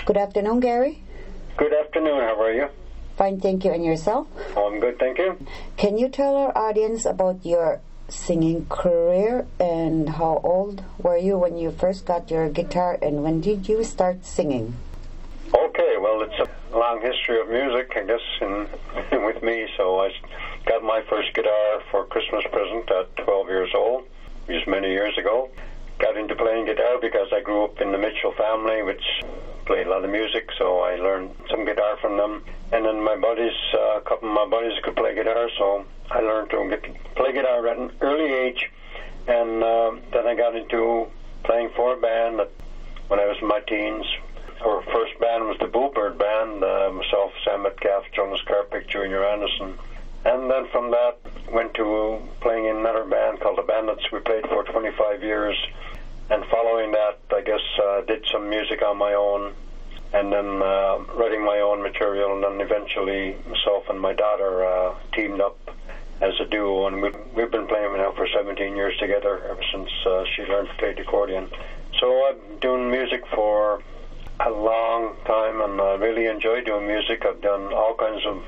Good afternoon, Gary. Good afternoon. How are you? Fine, thank you. And yourself? Oh, I'm good, thank you. Can you tell our audience about your singing career and how old were you when you first got your guitar and when did you start singing? Okay, well, it's a long history of music, I guess, with me. So I got my first guitar for a Christmas present at 12 years old, which was many years ago. Got into playing guitar because I grew up in the Mitchell family, which played a lot of music, so I learned some guitar from them. And then my buddies, a couple of my buddies could play guitar, so I learned to play guitar at an early age. And then I got into playing for a band when I was in my teens. Our first band was the Bluebird Band, myself, Sam Metcalf, Jonas Carpick, Junior Anderson. And then from that, went to playing in another band called the Bandits. We played for 25 years. And following that, I guess, did some music on my own, and then writing my own material, and then eventually myself and my daughter teamed up as a duo, and we've been playing now for 17 years together, ever since she learned to play the accordion. So I've been doing music for a long time, and I really enjoy doing music. I've done all kinds of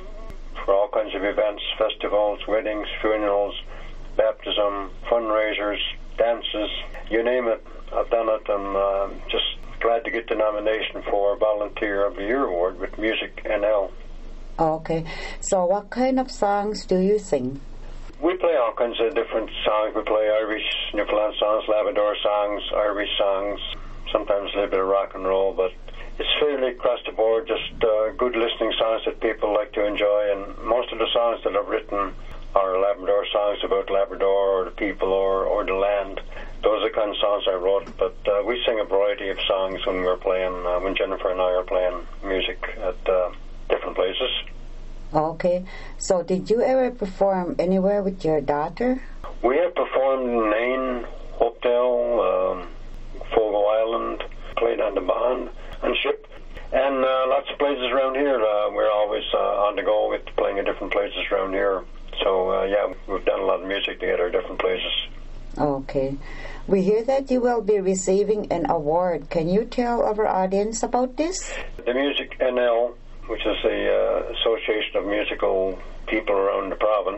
events, festivals, weddings, funerals, baptism, fundraisers, dances, you name it, I've done it, and just glad to get the nomination for Volunteer of the Year Award with Music NL. Okay, so what kind of songs do you sing? We play all kinds of different songs. We play Irish, Newfoundland songs, Labrador songs, Irish songs, sometimes a little bit of rock and roll, but it's fairly across the board, just good listening songs that people like to enjoy, and most of the songs that I've written are Labrador songs about Labrador or the people or the land. Those are the kind of songs I wrote, but we sing a variety of songs when we're playing, when Jennifer and I are playing music at different places. Okay, so did you ever perform anywhere with your daughter? We have performed in Nain, Hopedale, Fogo Island, played on the Bond and Ship, and lots of places around here. We're always on the go with playing in different places around here. So, yeah, we've done a lot of music together at different places. Okay. We hear that you will be receiving an award. Can you tell our audience about this? The Music NL, which is the Association of Musical People around the province.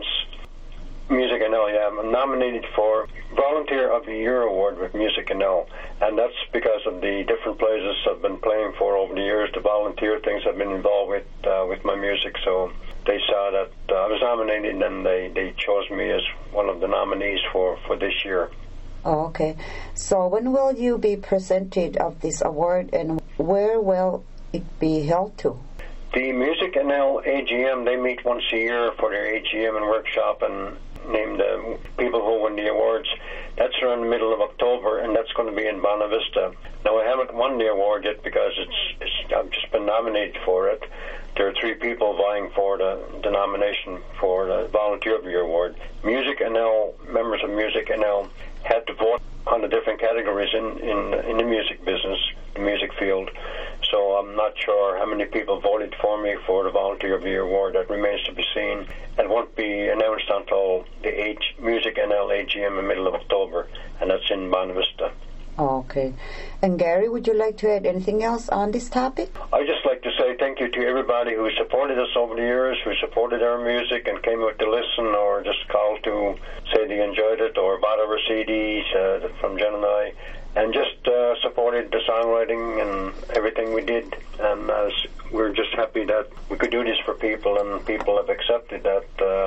Music NL, yeah, I'm nominated for Volunteer of the Year Award with Music NL, and that's because of the different places I've been playing for over the years, the volunteer things I've been involved with my music, so they saw that I was nominated, and they chose me as one of the nominees for this year. Oh, okay. So when will you be presented of this award, and where will it be held to? The Music NL AGM, they meet once a year for their AGM and workshop and name the people who win the awards. That's around the middle of October, and that's going to be in Bonavista. Now, I haven't won the award yet because I've just been nominated for it. There are 3 people vying for the nomination for the Volunteer of the Year Award. Music NL, members of Music NL, had to vote on the different categories in the music business, the music field. So I'm not sure how many people voted for me for the Volunteer of the Year Award. That remains to be seen. It won't be announced until the Music NL AGM in the middle of October, and that's in Bonavista. Okay. And Gary, would you like to add anything else on this topic? I'd just like to say thank you to everybody who supported us over the years, who supported our music and came out to listen or just called to say they enjoyed it or bought our CDs from Jen and I, and just supported the songwriting and everything we did. And we're just happy that we could do this for people, and people have accepted that,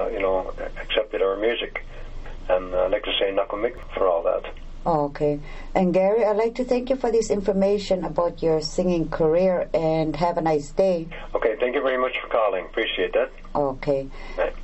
accepted our music. And I'd like to say Nakamik for all that. Okay. And Gary, I'd like to thank you for this information about your singing career, and have a nice day. Okay, thank you very much for calling. Appreciate that. Okay. Bye.